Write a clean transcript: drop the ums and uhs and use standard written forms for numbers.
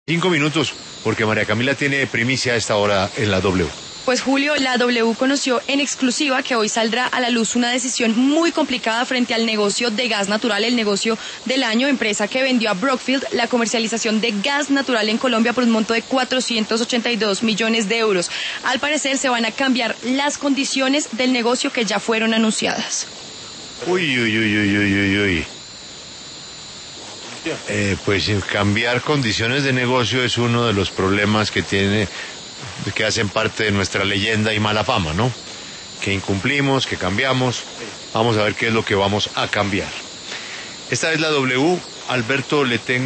5 minutos, porque María Camila tiene primicia a esta hora en la W. Pues Julio, la W conoció en exclusiva que hoy saldrá a la luz una decisión muy complicada frente al negocio de gas natural, el negocio del año, empresa que vendió a Brookfield la comercialización de gas natural en Colombia por un monto de 482 millones de euros. Al parecer se van a cambiar las condiciones del negocio que ya fueron anunciadas. Pues cambiar condiciones de negocio es uno de los problemas que hacen parte de nuestra leyenda y mala fama, ¿no? Que incumplimos, que cambiamos. Vamos a ver qué es lo que vamos a cambiar. Esta es la W. Alberto, le tengo